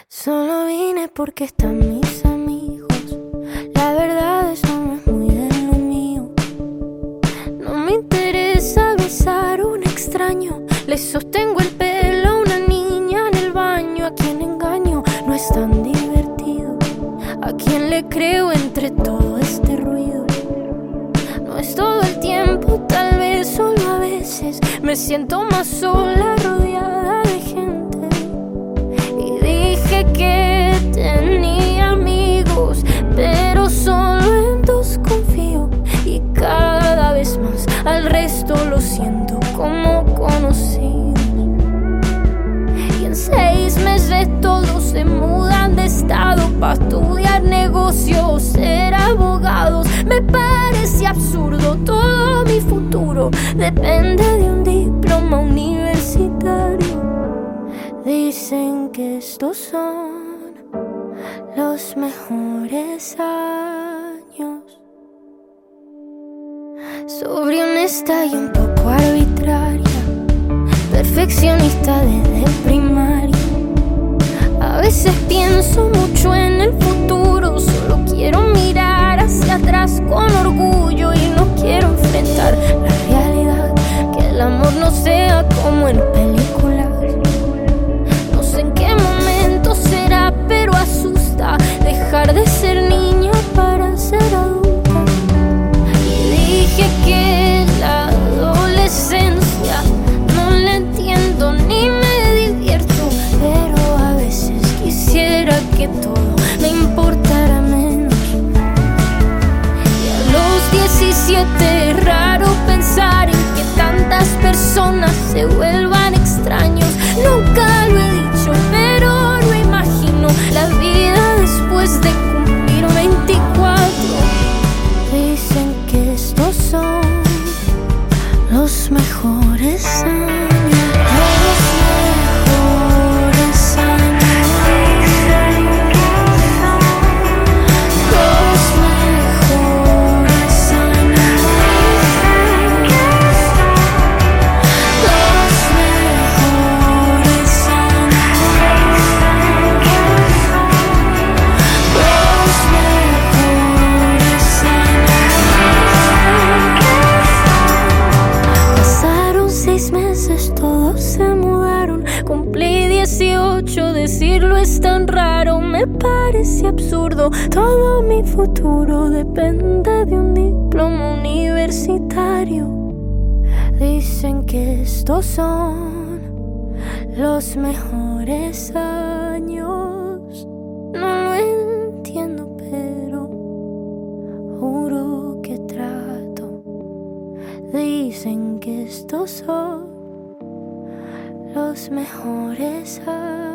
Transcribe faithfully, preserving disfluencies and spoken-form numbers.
Solo vine porque están mis amigos. La verdad eso no es muy de lo mío. No me interesa besar a un extraño. Le sostengo el pelo a una niña en el baño. A quien engaño no es tan divertido. A quien le creo entre todo este ruido. No es todo el tiempo, tal vez solo a veces. Me siento más sola rodeada de gente. Y dije que tenía amigos, pero solo en dos confío. Y cada vez más al resto lo siento como conocido. Y en seis meses todos se mudan de estado para estudiar negocios, ser abogados. Me parece absurdo, todo mi futuro depende de un diploma universitario. Dicen que estos son los mejores años. Sobre honesta y un poco arbitraria, perfeccionista desde primaria. A veces pienso mucho en el futuro. Solo quiero mirar hacia atrás con orgullo y no quiero enfrentar la realidad. Que el amor no sea como en películas. No sé en qué momento será, pero asusta dejar de ser niña para ser adulta. Y dije que la adolescencia no la entiendo ni me divierto, pero a veces quisiera que todo me importara menos. Y a los diecisiete es raro pensar en que tantas personas se vuelvan extraños. Nunca lo he dicho, pero lo imagino. La vida después de cumplir veinticuatro. Dicen que estos son los mejores años. Los mejores años. Los mejores años. Los mejores años. Los mejores años. Pasaron seis meses, todos se mudaron. Cumplí dieciocho, decirlo es tan raro. Me parece absurdo, todo mi futuro depende de un diploma universitario. Dicen que estos son los mejores años. No lo entiendo, pero juro que trato. Dicen que estos son los mejores años.